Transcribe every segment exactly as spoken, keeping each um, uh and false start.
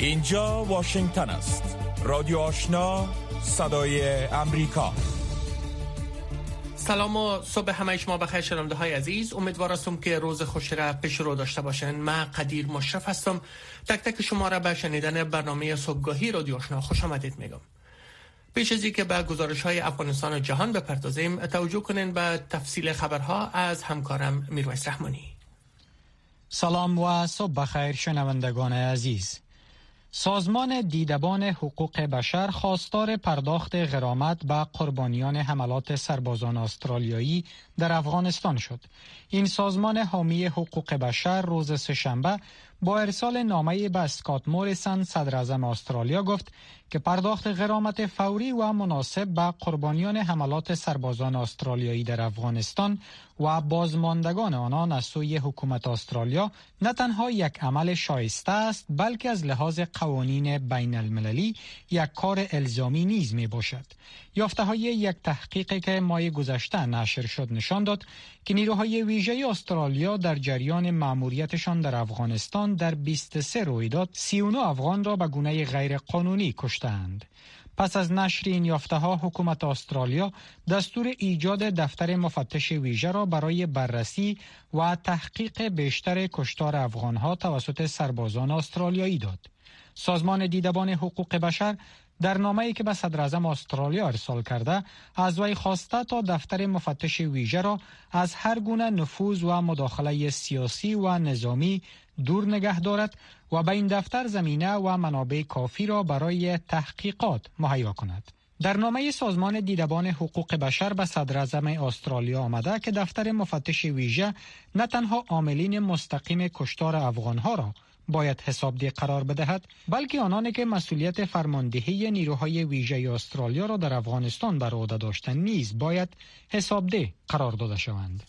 اینجا واشنگتن است. رادیو آشنا، صدای امریکا. سلام و صبح همه شما بخیر شنونده های عزیز. امیدوار هستم که روز خوشی را پیش رو داشته باشین. من قدیر مشرف هستم. تک تک شما را به شنیدن برنامه صبحگاهی رادیو آشنا خوش آمدید میگم. پیش از اینکه به گزارش های افغانستان و جهان بپردازیم، توجه کنین به تفصیل خبرها از همکارم میرویس رحمانی. سلام و صبح بخیر شنوندگان عزیز. سازمان دیدبان حقوق بشر خواستار پرداخت غرامت به قربانیان حملات سربازان استرالیایی در افغانستان شد. این سازمان حامی حقوق بشر روز سه‌شنبه با ارسال نامه‌ای به اسکات موریسن صدر اعظم استرالیا گفت که پرداخت غرامت فوری و مناسب به قربانیان حملات سربازان استرالیایی در افغانستان و بازماندگان آنان از سوی حکومت استرالیا نه تنها یک عمل شایسته است، بلکه از لحاظ قوانین بین المللی یک کار الزامی نیز می باشد. یافته های یک تحقیقی که ماه گذشته نشر شد نشان داد که نیروهای ویژه استرالیا در جریان مأموریتشان در افغانستان در بیست و سه رویداد سی و نه افغان را به گونه غیر قانونی کشتند. پس از نشر این یافته‌ها حکومت استرالیا دستور ایجاد دفتر مفتش ویژه را برای بررسی و تحقیق بیشتر کشتار افغان‌ها توسط سربازان استرالیایی داد. سازمان دیدبان حقوق بشر در نامه‌ای که به صدر اعظم استرالیا ارسال کرده از وی خواسته تا دفتر مفتش ویژه را از هر گونه نفوذ و مداخله سیاسی و نظامی دور نگه دارد و به این دفتر زمینه و منابع کافی را برای تحقیقات مهیا کند. در نامه سازمان دیدبان حقوق بشر به صدر اعظم استرالیا آمده که دفتر مفتش ویژه نه تنها عاملین مستقیم کشتار افغان‌ها را باید حسابدهی قرار بدهد، بلکه آنانی که مسئولیت فرماندهی نیروهای ویژه استرالیا را در افغانستان بر عهده داشتند نیز باید حسابده قرار داده شوند.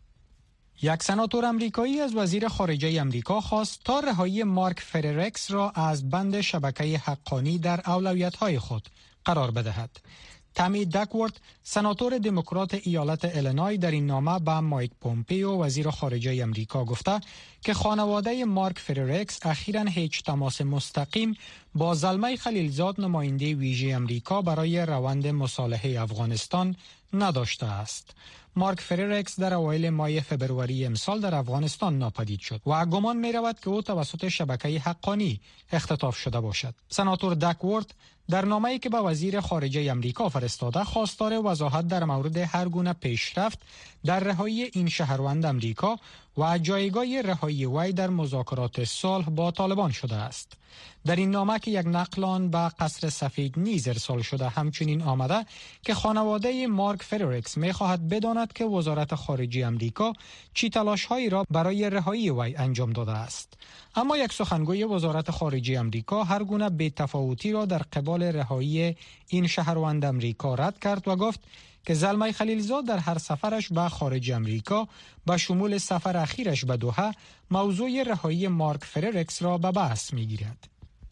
یک سناتور امریکایی از وزیر خارجه امریکا خواست تا رهایی مارک فررکس را از بند شبکه حقانی در اولویت‌های خود قرار بدهد. تامی دکورت، سناتور دموکرات ایالت ایلینای، در این نامه به مایک پومپیو وزیر خارجه امریکا گفته که خانواده مارک فررکس اخیراً هیچ تماس مستقیم با زلمه خلیلزاد نماینده ویژه امریکا برای روند مصالحه افغانستان نداشته است. مارک فررکس در اوایل ماه فبروری امسال در افغانستان ناپدید شد و گمان می رود که او توسط شبکه حقانی اختطاف شده باشد. سناتور دکورت در نامه‌ای که به وزیر خارجه امریکا فرستاده خواستار وضاحت در مورد هر گونه پیشرفت در رهایی این شهروند امریکا و جایگاه رهایی وی در مذاکرات صلح با طالبان شده است. در این نامه که یک نقل آن به قصر سفید نیز ارسال شده همچنین آمده که خانواده مارک فررکس می‌خواهد بداند که وزارت خارجه امریکا چی تلاش‌هایی را برای رهایی وی انجام داده است. اما یک سخنگوی وزارت خارجه امریکا هر گونه بی‌تفاوتی را در قبال رهایی این شهروند امریکا رد کرد و گفت که زلمه خلیلزاد در هر سفرش به خارج امریکا به شمول سفر اخیرش به دوحه موضوع رهایی مارک فررکس را به بحث می‌گیرد.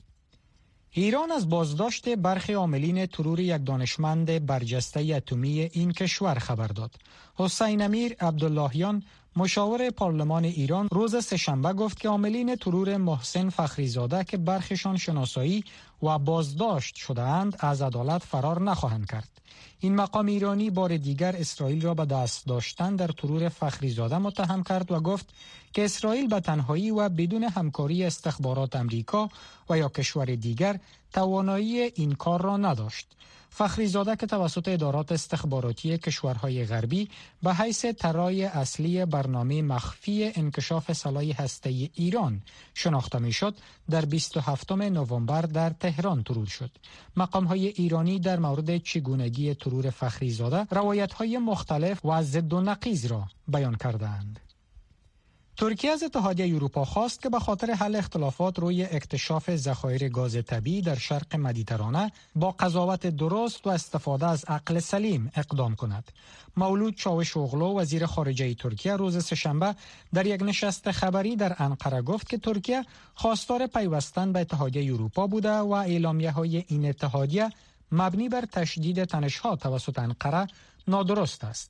ایران از بازداشت برخی عاملین ترور یک دانشمند برجسته اتمی این کشور خبر داد. حسین امیر عبداللهیان، مشاور پارلمان ایران، روز سه‌شنبه گفت که عاملین ترور محسن فخریزاده که برخیشان شناسایی و بازداشت شده‌اند از عدالت فرار نخواهند کرد. این مقام ایرانی بار دیگر اسرائیل را به دست داشتن در ترور فخریزاده متهم کرد و گفت که اسرائیل به تنهایی و بدون همکاری استخبارات امریکا و یا کشور دیگر توانایی این کار را نداشت. فخریزاده که توسط ادارات استخباراتی کشورهای غربی به حیث طراح اصلی برنامه مخفی انکشاف سلاح هسته‌ای ایران شناخته میشد، در بیست و هفتم نوامبر در تهران ترور شد. مقام‌های ایرانی در مورد چگونگی ترور فخریزاده روایت‌های مختلف و ضد و نقیض را بیان کردند. ترکیه از اتحادیه اروپا خواست که به خاطر حل اختلافات روی اکتشاف ذخایر گاز طبیعی در شرق مدیترانه با قضاوت درست و استفاده از عقل سلیم اقدام کند. مولود چاوشوغلو، وزیر خارجه ترکیه، روز سه‌شنبه در یک نشست خبری در انقره گفت که ترکیه خواستار پیوستن به اتحادیه اروپا بوده و اعلامیه‌های این اتحادیه مبنی بر تشدید تنش‌ها توسط انقره نادرست است.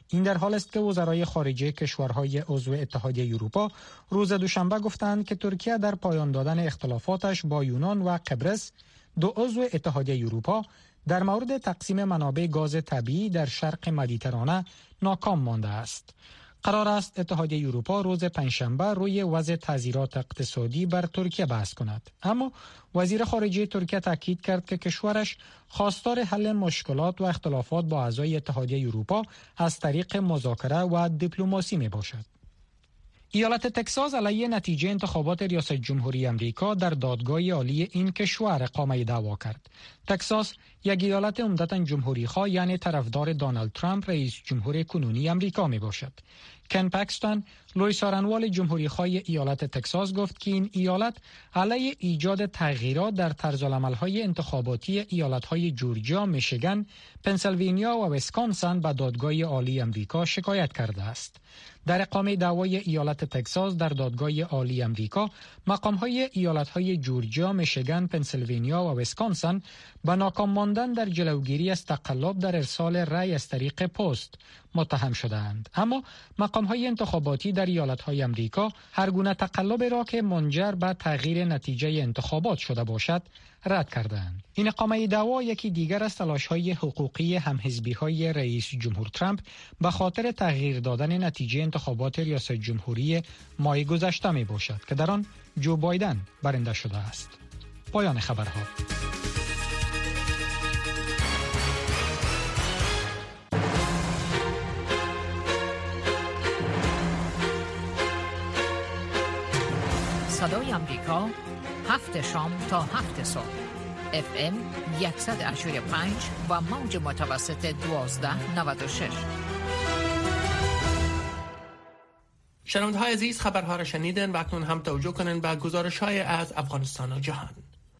این در حال است که وزرای خارجه کشورهای عضو اتحادیه اروپا روز دوشنبه گفتند که ترکیه در پایان دادن اختلافاتش با یونان و قبرس، دو عضو اتحادیه اروپا، در مورد تقسیم منابع گاز طبیعی در شرق مدیترانه ناکام مانده است. قرار است اتحادیه اروپا روز پنجشنبه روی وضع تعزیرات اقتصادی بر ترکیه بحث کند، اما وزیر خارجه ترکیه تاکید کرد که کشورش خواستار حل مشکلات و اختلافات با اعضای اتحادیه اروپا از طریق مذاکره و دیپلماسی می باشد. ایالت تگزاس علیه نتیجه انتخابات ریاست جمهوری امریکا در دادگاه عالی این کشور اقامه دعوا کرد. تگزاس یک ایالت عمدتاً جمهوری‌خواه یعنی طرفدار دونالد ترامپ رئیس جمهور کنونی امریکا می باشد. کن پاکستان، لوئیس آرنوال جمهوری‌خواه ایالت تگزاس گفت که این ایالت علیه ایجاد تغییرات در طرزالعمل‌های انتخاباتی ایالت‌های جورجیا، میشیگان، پنسیلوانیا و ویسکانسن به دادگاه عالی امریکا شکایت کرده است. در اقامه دعوای ایالت تگزاس در دادگاه عالی امریکا، مقام‌های ایالت‌های جورجیا، میشیگان، پنسیلوانیا و ویسکانسن به ناکام ماندن در جلوگیری از تقلب در ارسال رأی از طریق پست متهم شدند، اما مقام‌های انتخاباتی در ایالت‌های امریکا هر گونه تقلب را که منجر به تغییر نتیجه انتخابات شده باشد رد کردند. این اقامه دعوا یکی دیگر از تلاش‌های حقوقی همحزبی‌های رئیس جمهور ترامپ به خاطر تغییر دادن نتیجه انتخابات ریاست جمهوری ماه گذشته می باشد که در آن جو بایدن برنده شده است. پایان خبرها. صدای امریکا، هفت شام تا هفت صبح، اف ام صد و هشتاد و پنج و موج متوسط دوازده نود و شش. شنونده‌های عزیز، خبرها را شنیدن و اکنون هم توجه کنند به گزارش‌های از افغانستان و جهان.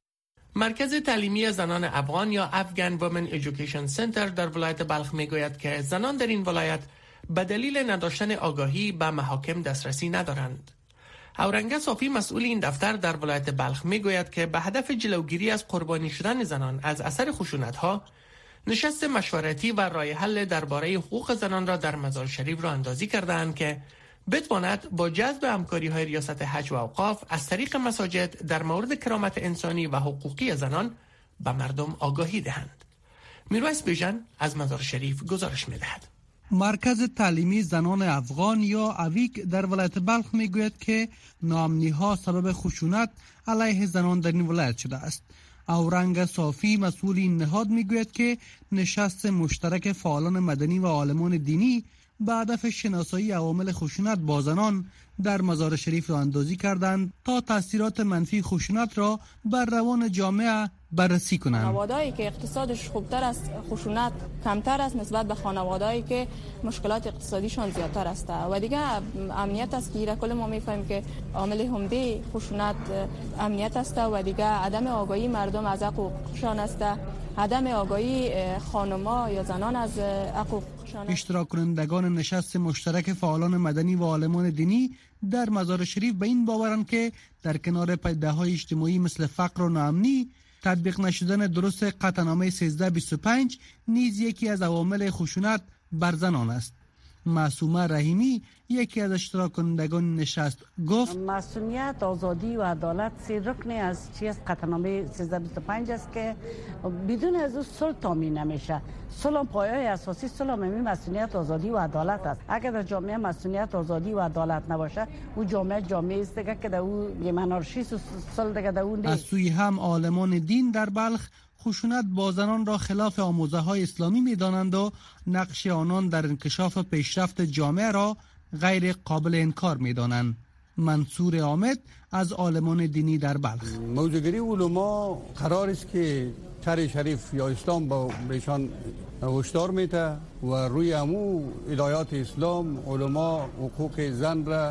مرکز تعلیمی زنان افغان یا افغان وومن ایژوکیشن سنتر در ولایت بلخ میگوید که زنان در این ولایت به دلیل نداشتن آگاهی به محاکم دسترسی ندارند. اورنگه صافی مسئول این دفتر در ولایت بلخ میگوید که به هدف جلوگیری از قربانی شدن زنان از اثر خشونت‌ها، نشست مشورتی و راه حل درباره حقوق زنان را در مزار شریف را اندازی کردند که بتواند با جذب همکاری‌های ریاست حج و اوقاف از طریق مساجد در مورد کرامت انسانی و حقوقی زنان به مردم آگاهی دهند. میرویس بیژن از مزار شریف گزارش می‌دهد. مرکز تعلیمی زنان افغان یا اویک در ولایت بلخ میگوید که ناامنی‌ها سبب خشونت علیه زنان در این ولایت شده است. اورنگ صافی مسئول این نهاد میگوید که نشست مشترک فعالان مدنی و عالمان دینی به هدف شناسایی عوامل خشونت با زنان در مزار شریف را اندازی کردند تا تاثیرات منفی خشونت را بر روان جامعه بررسی کنند. خانوادهایی که اقتصادش خوبتر است خشونت کمتر است نسبت به خانوادهایی که مشکلات اقتصادیشون زیادتر است و دیگه امنیت است که کل ما میفهمیم که عامل عمده خشونت امنیت است و دیگه عدم آگاهی مردم از حقوقشان است، عدم آگاهی خانم‌ها یا زنان از حقوق. اشتراک کنندگان نشست مشترک فعالان مدنی و عالمان دینی در مزار شریف به این باورند که در کنار پدیده‌های اجتماعی مثل فقر و ناامنی، تطبیق نشدن درست قطعنامه سیزده بیست و پنج نیز یکی از عوامل خشونت بر زنان است. معصومه رحیمی یکی از اشتراک کنندگان نشست گفت مسئولیت، آزادی و عدالت سه رکن از چیز قطعنامه سیزده بیست و پنج است که بدون از او صلح تامین نمیشه. صلح پایه‌ی اساسی صلح می مسئولیت، آزادی و عدالت است. اگر در جامعه مسئولیت، آزادی و عدالت نباشه، او جامعه جامعه است که در او یه منارشیست و صلح دیگه در اون نیست. از سوی هم عالمان دین در بلخ خشونت با زنان را خلاف آموزه‌های اسلامی می‌دانند و نقش آنان در انکشاف پیشرفت جامعه را غیر قابل انکار می‌دانند. منصور حامد از عالمان دینی در بلخ: موضوعگیری علما قرار است که شرع شریف یا اسلام با بهشان هشدار میده و روی امو هدایات اسلام علما حقوق زن را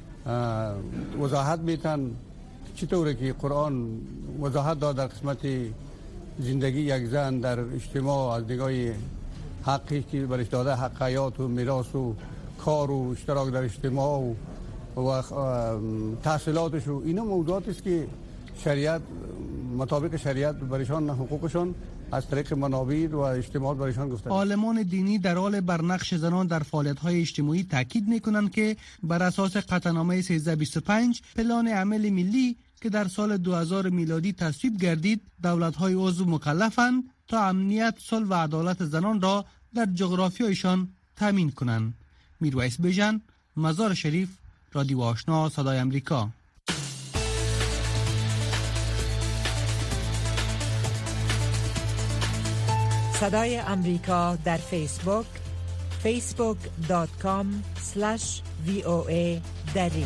وضاحت میتن، چطوره که قرآن وضاحت داد در قسمت زندگی یک زن در اجتماع از نگاه حقی که برش داده، حق حیات و میراث و کار و اشتراک در اجتماع و, و تحصیلاتش و اینا موضوعات است که شریعت مطابق شریعت برشان حقوقشان از طریق منابر و اجتماعات برایشان گفتن. عالمان دینی در حال بر نقش زنان در فعالیت‌های اجتماعی تاکید می‌کنند که بر اساس قطعنامه سیزده بیست و پنج پلان عمل ملی که در سال دو هزار میلادی تصویب گردید، دولت‌های عضو مکلفند تا امنیت، صلح و عدالت زنان را در جغرافیایشان تامین کنند. میرویس بیژن، مزار شریف، رادیو آشنا، صدای امریکا. صدای امریکا در فیسبوک فیسبوک دات کام اسلش وی او ای دری.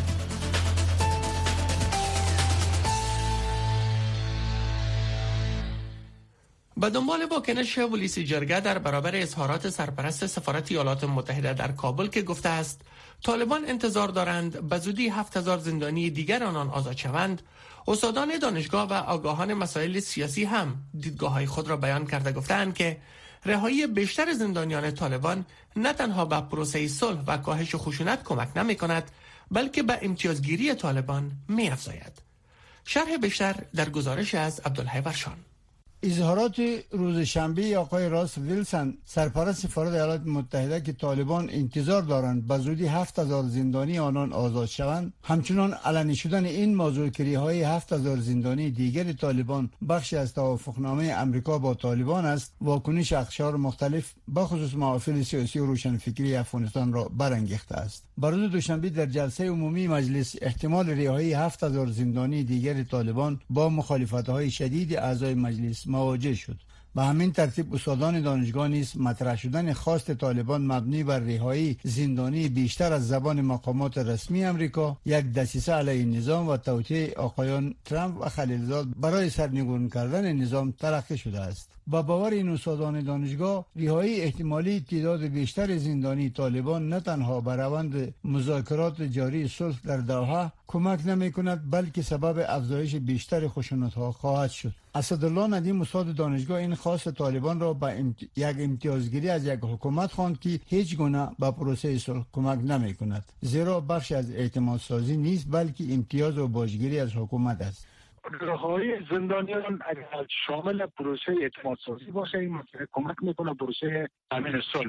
به دنبال واکنش پلیس جرگه در برابر اظهارات سرپرست سفارت ایالات متحده در کابل که گفته است طالبان انتظار دارند به زودی هفت هزار زندانی دیگر آنان آزاد شوند، استادان دانشگاه و آگاهان مسائل سیاسی هم دیدگاه‌های خود را بیان کرده گفتند که رهایی بیشتر زندانیان طالبان نه تنها به پروسه صلح و کاهش خشونت کمک نمی‌کند، بلکه به امتیازگیری طالبان می‌افزاید. شرح بیشتر در گزارش از عبدالحی ورشان. اظهارات روز شنبه آقای راس ویلسون، سرپرست سفارت ایالات متحده که طالبان انتظار دارند به زودی هفت هزار زندانی آنان آزاد شوند، همچنان علنی شدن این موضوع که رهایی هفت هزار زندانی دیگر طالبان بخشی از توافقنامه امریکا با طالبان است، واکنش اقشار مختلف بخصوص محافل سیاسی و روشنفکری افغانستان را برانگیخته است. روز دوشنبه در جلسه عمومی مجلس احتمال رهایی هفت هزار زندانی دیگر طالبان با مخالفت‌های شدید اعضای مجلس مواجه شد. به همین ترتیب استادان دانشگاه نیز مطرح شدن خواست طالبان مبنی بر رهایی زندانی بیشتر از زبان مقامات رسمی امریکا یک دسیسه علیه نظام و توطئه آقایان ترامپ و خلیلزاد برای سرنگون کردن نظام تلقی شده است. با باور این استادان دانشگاه، رهایی احتمالی تعداد بیشتر زندانی طالبان نه تنها بر روند مذاکرات جاری صلح در دوحه کمک نمی کند، بلکه سبب افزایش بیشتر خشونت‌ها خواهد شد. اسدالله ندیم، استاد دانشگاه، این خواست طالبان را به امت... یک امتیازگیری از یک حکومت خواند که هیچ گونه به پروسه صلح کمک نمی کند، زیرا بخش از اعتماد سازی نیست بلکه امتیاز و باجگیری از حکومت است. رهایی زندانیان اگر شامل پروسه اعتماد سازی باشه، این مسئله کمک میکنه پروسه تامین صلح.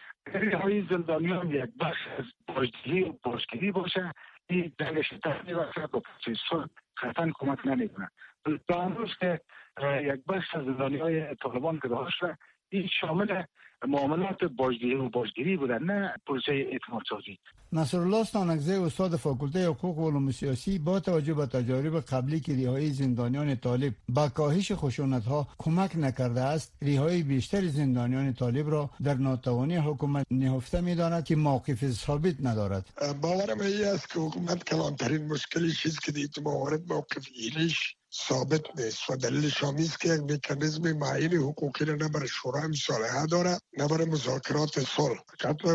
رهایی زندانیان یک بخش از باجگیری و بازگیری باشه، این جنگ شدت باشه با پروسه صلح قطعا کمک نمیکنه. تا امروز که یک بخش از زندانیای طالبان که داشته، این شامل معاملات باجگیری و بازگیری بودن، نه پروسه اعتماد سازی. نصرالله ستانکزی، استاد فاکولته حقوق و علوم سیاسی، با توجه به تجارب قبلی که رهایی زندانیان طالب با کاهش خشونت‌ها کمک نکرده است، رهایی بیشتر زندانیان طالب را در ناتوانی حکومت نهفته می‌داند که موقف ثابت ندارد. باورم این است که حکومت کلانترین مشکلی چیز که دیت موارد موقف گیریش ثابت نیست و دلیلش هم است که یک مکانیزم معین حقوقی را نه برای شورای مصالحه داره نه برای مذاکرات صلح. قطع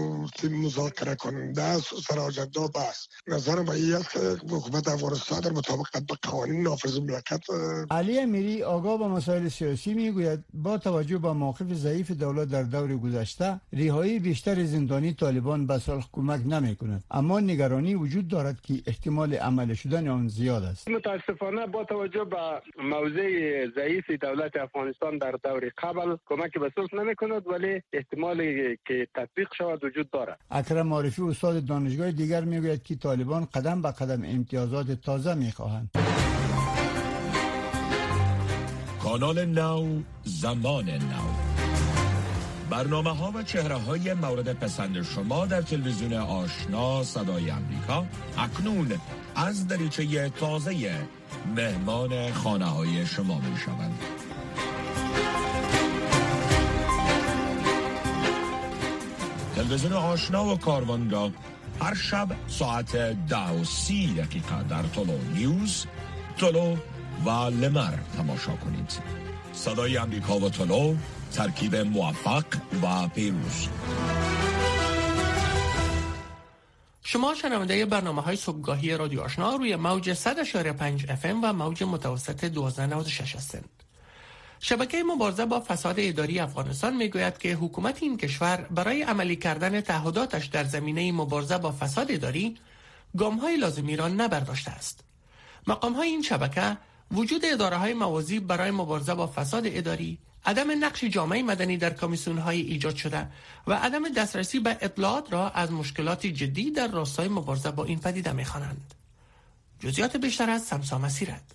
مذاکره کننده است و سر آجنده بحث. نظرم این است که حکومت افغانستان در مطابقت به قوانین نافذ مملکت. علی امیری، آگاه به مسائل سیاسی، میگوید با توجه به موقف ضعیف دولت در دور گذشته، رهایی بیشتر زندانی طالبان به صلح کمک نمی‌کند، اما نگرانی وجود دارد که احتمال عمل شدن آن زیاد است. متاسفانه با توجه به موضع ضعیف دولت افغانستان در دور قبل کمک به صلح نمی‌کند، ولی احتمالی که تطبیق شود وجود دارد. اکرم عارفی، استاد دانشگاه دیگر، میگوید که طالبان قدم به قدم امتیازات تازه می‌خواهند. کانال نو، زمان نو، برنامه ها و چهره های مورد پسند شما در تلویزیون آشنا صدای امریکا اکنون از دریچه تازه مهمان خانه های شما می شوند. تلویزیون آشنا و کاروانگاه هر شب ساعت ده و سی دقیقه در طلو نیوز، طلو و لمر تماشا کنید. صدای امریکا و طلو، ترکیب موفق و پیروز. شما شنونده برنامه های صبحگاهی رادیو آشنا روی موج صد و پنج اف ام و موج متوسط دوازده نود و شش هستند. شبکه مبارزه با فساد اداری افغانستان میگوید که حکومت این کشور برای عملی کردن تعهداتش در زمینه مبارزه با فساد اداری گام‌های لازمی را نبرداشته است. مقام‌های این شبکه وجود اداره‌های موازی برای مبارزه با فساد اداری عدم نقش جامعه مدنی در کمیسیون‌های ایجاد شده و عدم دسترسی به اطلاعات را از مشکلات جدی در راستای مبارزه با این پدیده می‌خوانند. جزئیات بیشتر از سمسا مسیرت.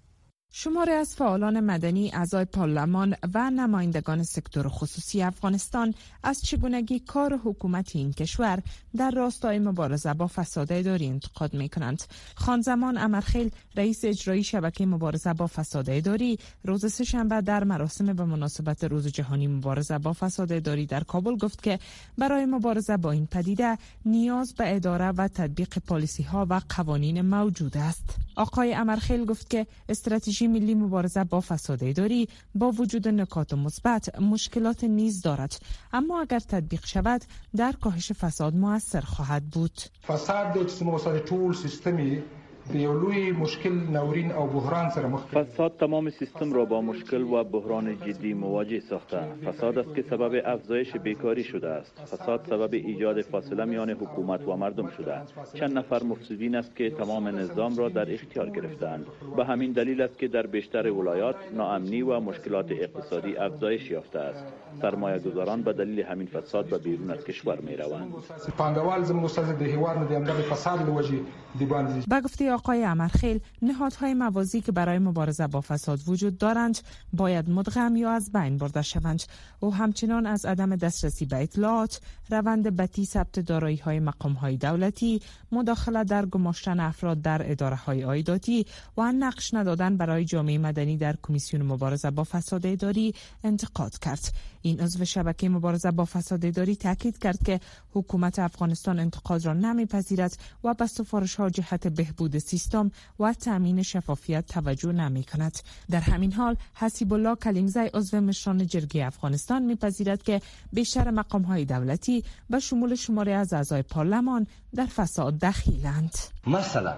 شماری از فعالان مدنی، اعضای پارلمان و نمایندگان سکتور خصوصی افغانستان از چگونگی کار حکومت این کشور در راستای مبارزه با فساد اداری انتقاد می کنند. خانزمان امرخیل، رئیس اجرایی شبکه مبارزه با فساد اداری، روز سه‌شنبه در مراسم به مناسبت روز جهانی مبارزه با فساد اداری در کابل گفت که برای مبارزه با این پدیده نیاز به اداره و تطبیق پالیسی ها و قوانین موجود است. آقای امرخیل گفت که استراتژی ملی مبارزه با فساد اداری با وجود نکات مثبت مشکلات نیز دارد، اما اگر تطبیق شود در کاهش فساد مؤثر خواهد بود. فساد د سیستم ټول سیستمی د یو لوی مشکل نورین او بحران سره مخ است. فساد تمام سیستم را با مشکل و بحران جدی مواجه ساخته. فساد است که سبب افزایش بیکاری شده است. فساد سبب ایجاد فاصله میان حکومت و مردم شده. چند نفر مفسدین است که تمام نظام را در اختیار گرفتند. به همین دلیل است که در بیشتر ولایات ناامنی و مشکلات اقتصادی افزایش یافته است. سرمایه گذاران به دلیل همین فساد به بیرون از کشور می روند. پانګوال زموږ سره د هیواد نه د امداد فساد لوجي دی باندې. با گفته آقای امرخیل، نهادهای موازی که برای مبارزه با فساد وجود دارند باید مدغم یا از بین برده شوند. او همچنان از عدم دسترسی به اطلاعات، روند بطی ثبت دارایی‌های مقام‌های دولتی، مداخله در گماشتن افراد در اداره‌های عایداتی و نقش ندادن برای جامعه مدنی در کمیسیون مبارزه با فساد اداری انتقاد کرد. این عضو شبکه مبارزه با فساد اداری تاکید کرد که حکومت افغانستان انتقاد را نمی‌پذیرد و به سفارش‌ها جهت بهبود سیستم و تامین شفافیت توجه نمی‌کند. در همین حال حسیب الله کلیمزی عضو مشران جرگه افغانستان می‌پذیرد که بیشتر مقام‌های دولتی به شمول شماری از اعضای پارلمان در فساد دخیلند. مثلا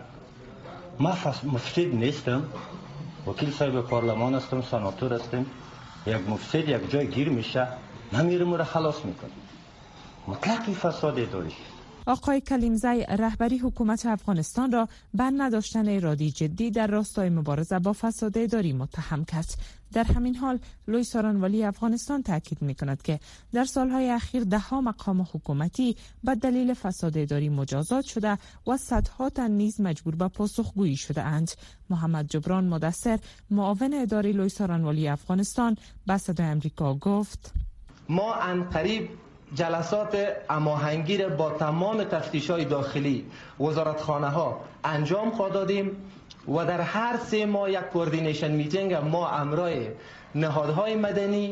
ما مفسد نیستم، وکیل صاحب پارلمان هستم، سناتور هستم. یک مفسد یک جای گیر میشه، من میرم را خلاص میکنم. مطلقی فساد اداری. آقای کلیمزی رهبری حکومت افغانستان را به نداشتن ارادی جدی در راستای مبارزه با فساد اداری متهم کرد. در همین حال لوی سارانوالی افغانستان تاکید می‌کند که در سالهای اخیر ده‌ها مقام حکومتی به دلیل فساد اداری مجازات شده و صدها تن نیز مجبور به پاسخگویی شده اند. محمد جبران مدثر، معاون اداری لوی سارانوالی افغانستان، به صدای آمریکا گفت: ما عنقریب جلسات هماهنگی را با تمام تفتیش‌های داخلی وزارتخانه ها انجام خواهد دادیم و در هر سه ماه یک کوردینیشن میتینگ ما امرای نهادهای مدنی،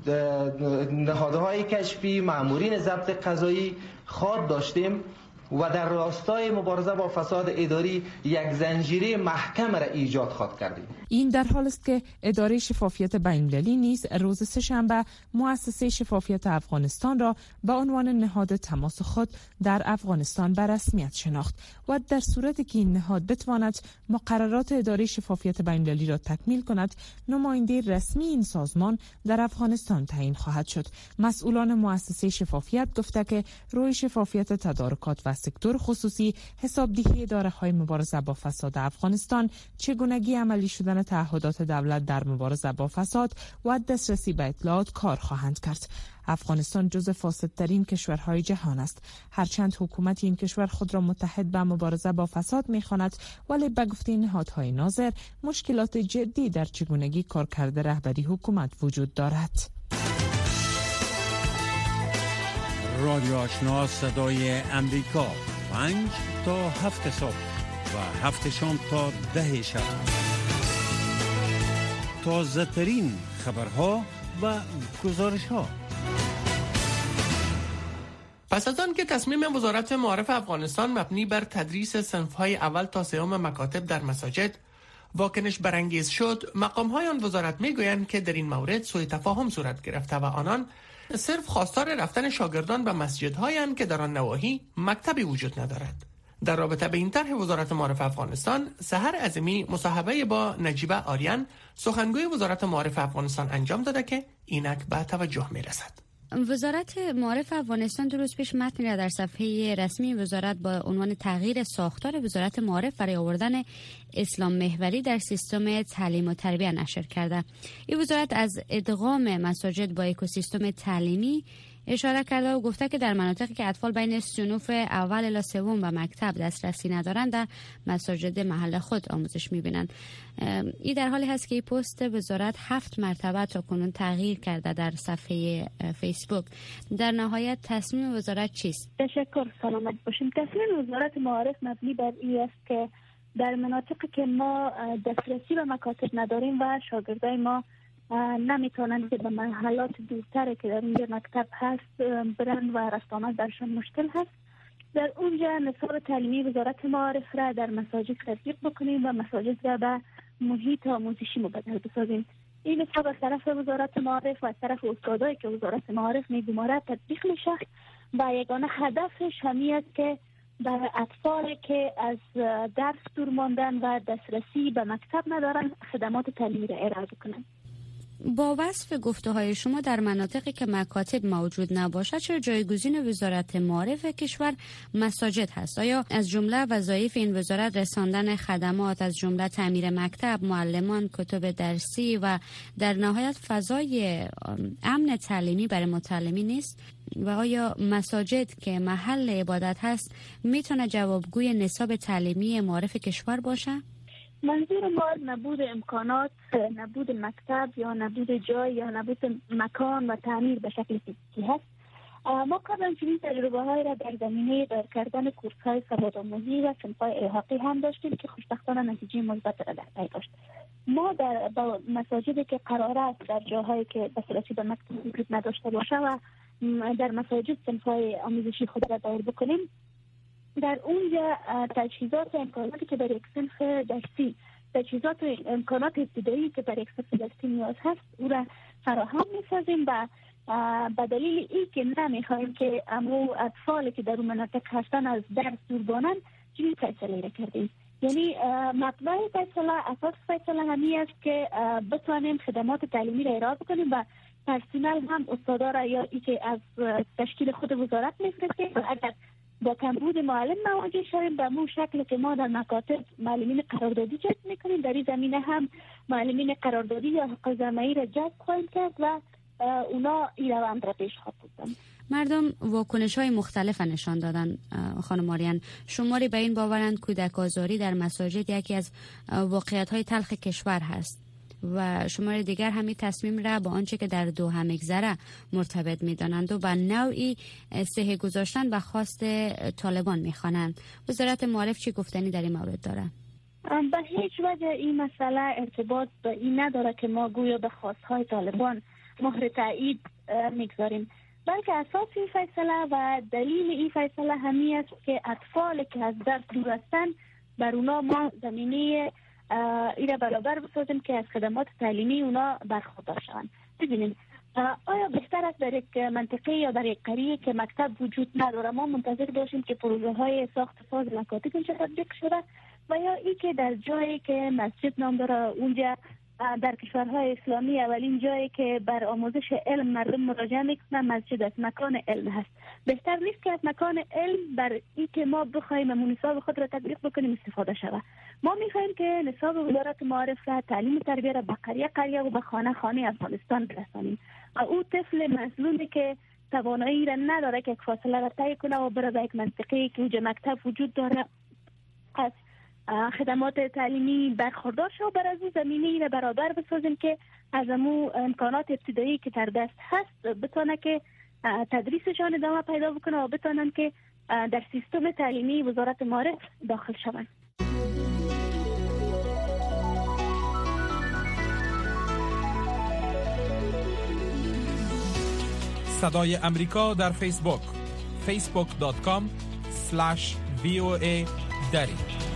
نهادهای کشفی، مامورین ضبط قضایی خواهد داشتیم و در راستای مبارزه با فساد اداری یک زنجیره محکم را ایجاد خواهد کردیم. این در حال است که اداره شفافیت بین‌المللی نیز روز سه‌شنبه مؤسسه شفافیت افغانستان را به عنوان نهاد تماس خود در افغانستان به رسمیت شناخت و در صورتی که این نهاد بتواند مقررات اداره شفافیت بین‌المللی را تکمیل کند، نماینده رسمی این سازمان در افغانستان تعیین خواهد شد. مسئولان مؤسسه شفافیت گفته که روی شفافیت تدارکات و سکتور خصوصی، حسابدهی اداره‌های مبارزه با فساد افغانستان، چگونگی عملی شدن تعهدات دولت در مبارزه با فساد و دسترسی به اطلاعات کار خواهند کرد. افغانستان جزو فاسدترین کشورهای جهان است. هرچند حکومت این کشور خود را متحد به مبارزه با فساد می‌خواند، ولی به گفته نهادهای ناظر مشکلات جدی در چگونگی کارکرد رهبری حکومت وجود دارد. رادیو آشنا صدای امریکا، پنج تا هفت صبح و هفت شام تا ده شب. تازه ترین خبرها و گزارش ها. پس از آن که تصمیم وزارت معارف افغانستان مبنی بر تدریس صنف‌های اول تا سوم مکاتب در مساجد واکنش برانگیز شد، مقام‌های آن وزارت می‌گویند که در این مورد سوء تفاهم صورت گرفته و آنان صرف خواستار رفتن شاگردان به مسجدهایند که در آن نواحی مکتبی وجود ندارد. در رابطه به این طرح وزارت معارف افغانستان، سحر عظیمی مصاحبه با نجیبه آریان، سخنگوی وزارت معارف افغانستان انجام داده که اینک به توجه می‌رسد. وزارت معارف افغانستان دو روز پیش متنی را در صفحه رسمی وزارت با عنوان تغییر ساختار وزارت معارف برای آوردن اسلام محوری در سیستم تعلیم و تربیت نشر کرده. این وزارت از ادغام مساجد با اکوسیستم تعلیمی اشاره کرده و گفته که در مناطقی که اطفال بین صنوف اول الی سوم و مکتب دسترسی ندارند در مساجد محل خود آموزش می‌بینند. این در حالی هست که این پست وزارت هفت مرتبه تا کنون تغییر کرده در صفحه فیسبوک. در نهایت تصمیم وزارت چیست؟ تشکر، سلامت باشیم. تصمیم وزارت معارف مبنی بر این است که در مناطقی که ما دسترسی به مکاتب نداریم و شاگردای ما نمیتونند که به محلات دورتر که در اونجا مکتب هست برن و رفت آمد برشان مشکل هست، در اونجا نصاب تعلیمی وزارت معارف را در مساجد تطبیق بکنیم و مساجد را به محیط آموزشی مبدل بسازیم. این نصاب از طرف وزارت معارف و از طرف استادایی که وزارت معارف میگمارد تطبیق میشه و یگانه هدفش همین است که برای اطفالی که از درس دور ماندن و دسترسی به مکتب ندارن خدمات تعلیمی را ارائه بکنن. با وصف گفته های شما در مناطقی که مکاتب موجود نباشد چرا جایگزین وزارت معارف کشور مساجد هست؟ آیا از جمله وظایف این وزارت رساندن خدمات از جمله تعمیر مکتب، معلمان، کتب درسی و در نهایت فضای امن تعلیمی برای متعلمین نیست؟ و آیا مساجد که محل عبادت هست میتونه جوابگوی نصاب تعلیمی معارف کشور باشه؟ منظور ما نبود امکانات، نبود مکتب یا نبود جای یا نبود مکان و تعمیر به شکل فیزیکی هست. ما قبلا چنین تجربه های را در زمینه دایر کردن کورس های سوادآموزی و صنف‌های الحاقی هم داشتیم که خوشبختانه نتیجه مثبت را در پی داشت. ما در با مساجدی که قرار است در جاهایی که دسترسی به مکتب وجود نداشته باشه و در مساجد صنف‌های آموزشی خود را دایر بکنیم، در اونجا تجهیزات و امکاناتی که برای یک صنف درسی، تجهیزات و امکانات ابتدایی که برای یک صنف درسی نیاز هست او را فراهم می‌سازیم و به دلیل این که نمی‌خواهیم که امو اطفالی که در اون مناطق هستن از درس دور بانند چنین فیصله را کردیم. یعنی مطلع فیصله، اساس فیصله همین است که بتوانیم خدمات تعلیمی را ارائه بکنیم و پرسنل هم استادا را یا ای که از تشکیل خود وزارت می‌فرستیم و اگر با کمبود معلم مواجه شویم به مو شکل که ما در مکاتب معلمین قراردادی جذب میکنیم، در این زمینه هم معلمین قراردادی یا حق زمینی را جذب خواهیم کرد و اونا این روند را پیش خواهد بردن. مردم واکنش های مختلف نشان دادن. خانم آریان، شماری به این باورند کودک آزاری در مساجد یکی از واقعیت های تلخ کشور هست و شمار دیگر همین تصمیم را با آنچه که در دوحه میگذره مرتبط میدانند و به نوعی صحه گذاشتن به خواست طالبان میخوانند. وزارت معارف چی گفتنی در این مورد داره؟ به هیچ وجه این مسئله ارتباط به این نداره که ما گویا به خواستهای طالبان مهر تایید میگذاریم، بلکه اساس این فیصله و دلیل این فیصله همین است که اطفالی که از درس دور هستند بر اونا ما زمینه ایره برابر بسازیم که از خدمات تعلیمی اونا برخوردار شوند. ببینید آیا بهتر است در یک منطقه یا در یک قریه که مکتب وجود نداره ما منتظر باشیم که پروژه های ساخت ساز مکاتب اینجا تطبیق شده و یا ای که در جایی که مسجد نام داره اونجا در کشورهای اسلامی اولین جایی که بر آموزش علم مردم مراجعه میکنن مسجد است، مکان علم هست. بهتر نیست که از مکان علم بر این که ما بخوایم نصاب خود را تطبیق بکنیم استفاده شود. ما میخوایم که نصاب وزارت معارف را تعلیم تربیت را به قریه قریه و به خانه خانه افغانستان برسانیم. او طفل مظلومی که توانایی را نداره که یک فاصله را طی کنه و بره به یک منطقه که اونجا مکتب وجود داره از خدمات تعلیمی برخوردار شد و بر از اون زمینه را برابر بسازیم که از امو امکانات ابتدایی که در دست هست بتونه که تدریسشان ادامه پیدا بکنه و بتونن که در سیستم تعلیمی وزارت معارف داخل شوند. صدای امریکا در فیسبوک فیسبوک دات کام اسلش وی او ای دری.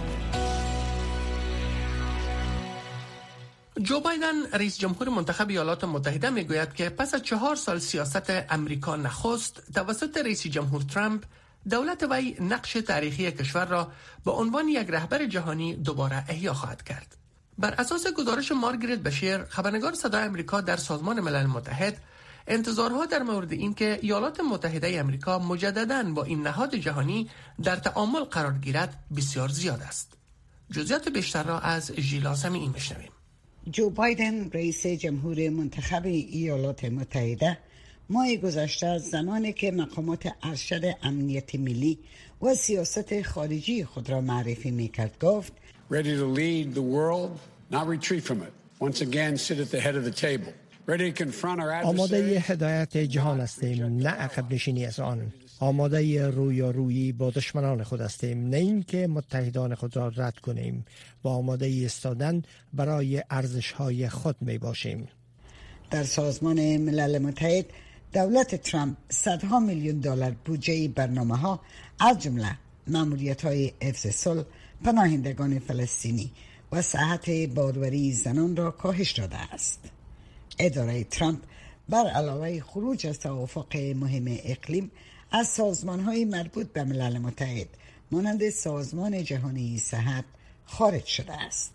جو بایدن رئیس جمهور منتخب ایالات متحده میگوید که پس از چهار سال سیاست امریکا نخست توسط رئیس جمهور ترامپ، دولت وی نقش تاریخی کشور را به عنوان یک رهبر جهانی دوباره احیا خواهد کرد. بر اساس گزارش مارگریت بشیر، خبرنگار صدای امریکا در سازمان ملل متحد، انتظارها در مورد اینکه ایالات متحده آمریکا مجدداً با این نهاد جهانی در تعامل قرار گیرد بسیار زیاد است. جزئیات بیشتر را از ژیلا سمیعی میشنویم. جو بایدن رئیس جمهور منتخب ایالات متحده ماه گذشته زمانی که مقامات ارشد امنیت ملی و سیاست خارجی خود را معرفی میکرد گفت Ready to lead the world, not retreat from it. Once again sit at the head of the table. Ready to confront our adversaries. آماده هدایت جهان هستیم، نه عقب نشینی از آن. آماده رویارویی با دشمنان خود هستیم، نه اینکه متحدان خود را رد کنیم. و آماده ایستادن برای ارزش‌های خود می باشیم. در سازمان ملل متحد دولت ترامپ صدها میلیون دلار بودجه برنامه‌ها از جمله ماموریت‌های حفظ صلح، پناهندگان فلسطینی و صحت باروری زنان را کاهش داده است. اداره ترامپ بر علاوه خروج از توافق مهم اقلیم از سازمان‌های مربوط به ملل متحد مانند سازمان جهانی صحت خارج شده است.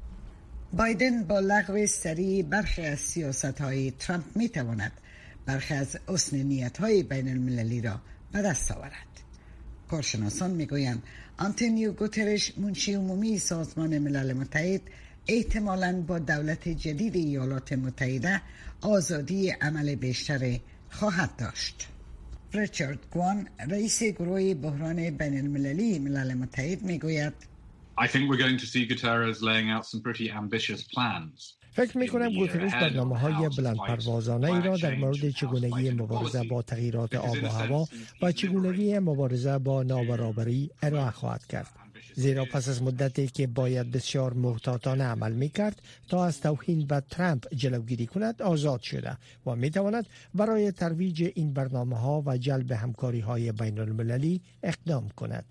بایدن با لغو سریع برخی از سیاست‌های ترامپ می‌تواند برخی از حسن نیت‌های بین المللی را به دست آورد. کارشناسان میگویند آنتونیو گوترش منشی عمومی سازمان ملل متحد احتمالاً با دولت جدید ایالات متحده آزادی عمل بیشتر خواهد داشت. ریچارد گوان رئیس گروه بحران بین المللی ملل متحد میگوید I think we're going to see Guterres laying out some pretty ambitious plans. فکر می کنم گوترش برنامه‌های بلند پروازانه ای را در مورد چگونگی مبارزه با تغییرات آب و هوا و چگونگی مبارزه با نابرابری ارائه خواهد کرد. زیرا پس از مدتی که باید بسیار محتاطانه عمل می کرد تا از توهین به ترامپ جلوگیری کند آزاد شده و می تواند برای ترویج این برنامه‌ها و جلب همکاری‌های بین المللی اقدام کند.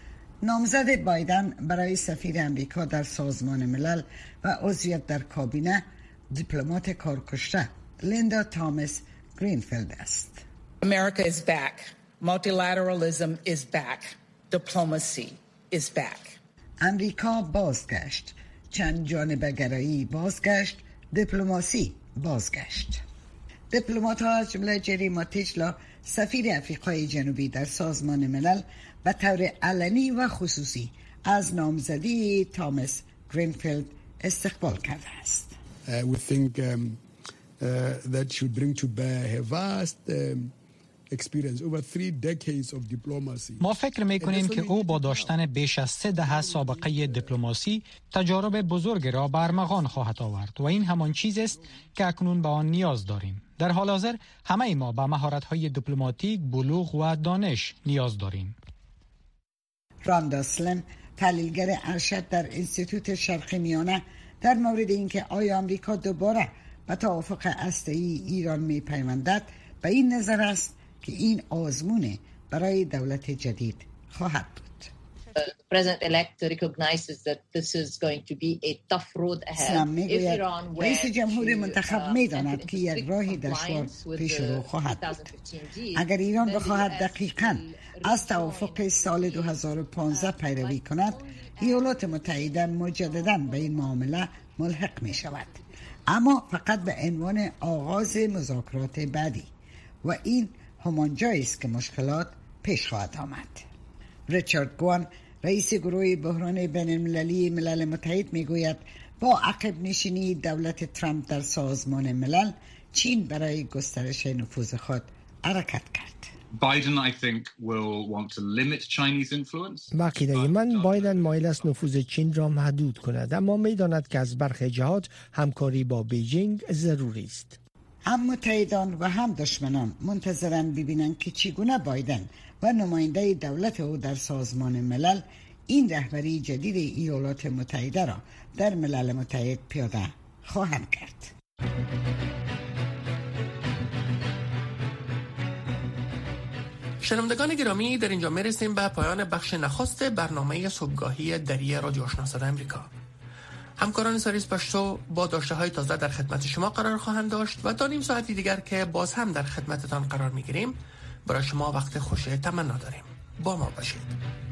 نامزد بایدن برای سفیر امریکا در سازمان ملل و عضویت در کابینه دیپلمات کارکشته لیندا تامس گرینفیلد است. America is back. Multilateralism is back. Diplomacy is back. امریکا بازگشت. چند جانبه گرایی بازگشت. دیپلماسی بازگشت. دیپلمات ها از جمله جری ماتیجلا سفیر افریقای جنوبی در سازمان ملل به طور علنی و خصوصی از نامزدی تامس گرینفیلد استقبال کرده است. Uh, we think um, uh, that should bring to bear a vast um, experience over three decades of diplomacy. ما فکر می‌کنیم که او با داشتن بیش از سه دهه سابقه دیپلماسی تجارب بزرگ را به ارمغان خواهد آورد و این همان چیزی است که اکنون به آن نیاز داریم. در حال حاضر همه ما به مهارت‌های دیپلماتیک، بلوغ و دانش نیاز داریم. راندا سلم، تحلیلگر ارشد در انستیتوت شرق میانه، در مورد اینکه آیا آمریکا دوباره به توافق هسته‌ای ایران می‌پیوندد به این نظر است که این آزمون برای دولت جدید خواهد بود. The president-elect recognizes that this is going to be a tough road ahead. رئیس جمهور منتخب می‌داند که یک راهی دشوار پیش رو خواهد بود. اگر ایران بخواهد دقیقاً از توافق سال دو هزار و پانزده پیروی کند، ایالات متحده مجدداً به این معامله ملحق می شود، اما فقط به عنوان آغاز مذاکرات بعدی و این همان جایی است که مشکلات پیش خواهد آمد. ریچارد گوان رئیس گروه بحران بین المللی ملل متحد می گوید با عقب نشینی دولت ترامپ در سازمان ملل، چین برای گسترش نفوذ خود حرکت کرد. Biden, I think, will want to limit Chinese influence. با عقیده من بایدن مایل است نفوذ چین را محدود کند، اما می‌داند که از برخی جهات همکاری با بیجینگ ضروری است. هم متحدان و هم دشمنان منتظرند ببینند که چگونه بایدن و نماینده دولت او در سازمان ملل این رهبری جدید ایالات متحده را در ملل متحد پیاده خواهند کرد. شنوندگان گرامی، در اینجا میرسیم به پایان بخش نخست برنامه صبحگاهی دری رادیو آشنا صدای آمریکا. همکاران سرویس پشتو با داشته های تازه در خدمت شما قرار خواهند داشت و تا نیم ساعتی دیگر که باز هم در خدمتتان قرار میگیریم برای شما وقت خوش تمنا داریم. با ما باشید.